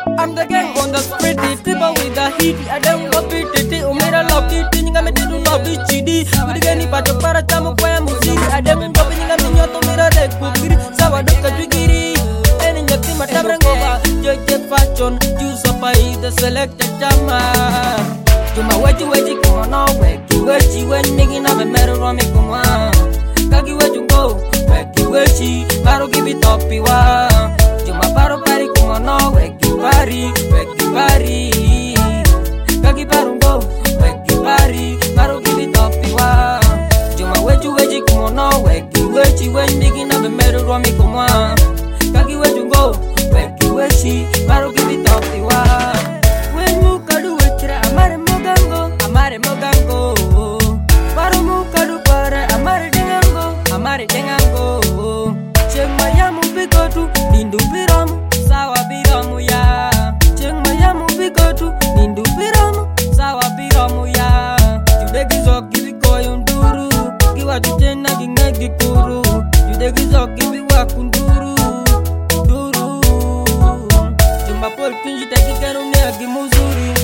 I'm the gang on the street, people with the heat. I don't go beat it, umera loki, tinga me do love it, chidi. We get any part of Parachamu, where I'm music. I don't go being a minute to mirror leg, cookie, sour duck, jigiri. And in your team, I never go back. Judge fashion, use up by the selected jama. To my way, come on, weki, when making up a matter of me, come on. Kagi, where you go, weki, I'll give it up, you are. To my baro party, come on, weki, pari. Kagi parungo, weki, pari, I'll give it up, you are. To my way, come on, weki, when making up a matter of me, come on. Kagi, where you go, weki, I'll give it up, you are. When you can do it, amare mogango. Paro mukadu pare, amare dengango. Cheng mayamu bigotu, nindu biramu, sawa biramu ya. Cheng mayamu bigotu, nindu biramu, sawa biramu ya. Judegizo gibi koyunduru, giwa jujena gingegi kuru. Judegizo gibi wakunduru, duru. Jumba pol pinji teki kanune agi muzuri.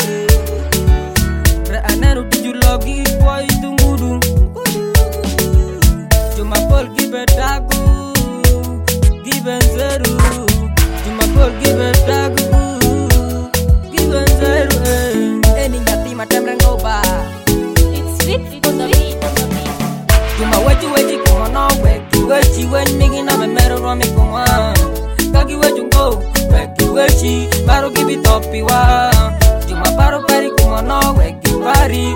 Ananu tujulogi kwa itungudu. Juma Paul give dagu, give zeru. Juma Paul give dagu, give zeru. Eni ngati matemre ngoba. It's sweet on the beat. Juma weji come on weji when making up a matter of me come on. Kagi weju go, weji baro give it up iwa. Juma baro pari come on weki pari.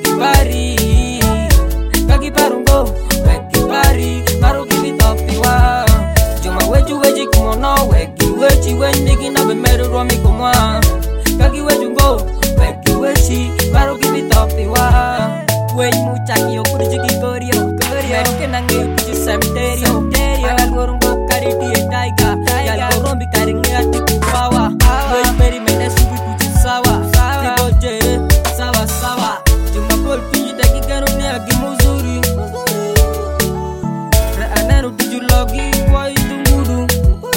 Kagi parungo, weki pari, baro give it up iwa. Juma weji come on weji when making up a matter of me come on. Kagi weju go, weji baro give it up iwa. Wey muchaki yo kurjiki korio. Merke nangi kuji cemeterio. Ala gorungo kari die taiga. Yal gorombi kari ngati kupawa. Wey meri mene subi kuji sawa. Tiboje sawa. Juma Paul pinji teki garune agi muzuri. Re ananu tujulogi kwa itungudu.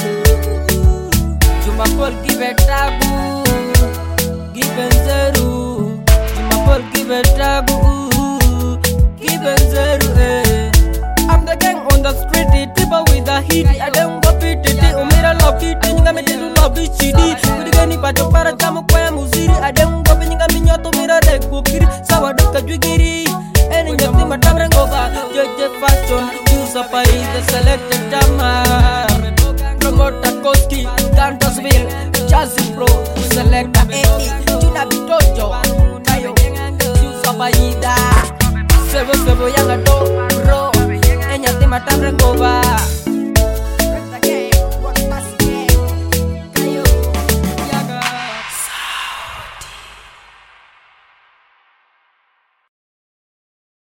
Juma Paul give tagu, give zeru. Juma Paul give tagu, give zeru. I'm the gang on the street, people with the heat. I don't go beat it, umera loki, tinga me do love it, chidi. We get any part of Parachamu, where I'm music. I don't go being a minute to mirror leg, cookie, sour duck, jigiri. And in your team, I never go back. Judge fashion, use up by the selected jama. Promoter Koski, Cantasville, Jazzy Pro, Selecta Eddie, Tuna Bitojo, Tayo, use up by Ida. Sebo yang ado, bro. Enya tema tamre ngoba.